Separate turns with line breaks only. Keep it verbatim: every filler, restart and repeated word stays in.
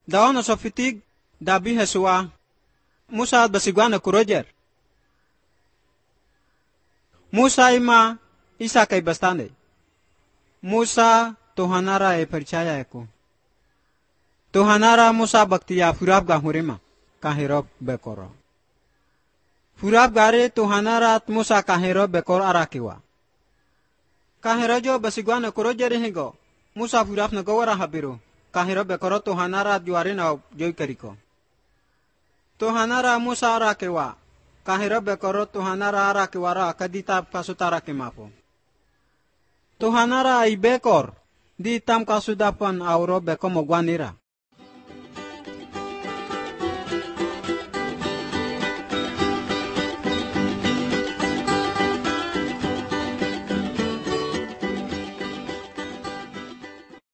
daon sofitig dabi hesua Musa at basigwana ku Roger. Musa ima isa kay bastande. Musa Tuhanara e percaya aku. Tuhanara Musa baktiya furab ga hurima kahirop bekoro. Furab gare Tuhanara at Musa kahirop bekor arakiwa. Kahirajo basigwana ku Roger higo. Musa furab na gawara habiru. Kahirop bekoro Tuhanara juarina joy kariko. Tuhanara Musa arakiwa. Kahirop bekoro Tuhanara arakiwara kadita pasutara kimapo. Tuhanara ay bekor di tam kasudapan auro beko mogwanira.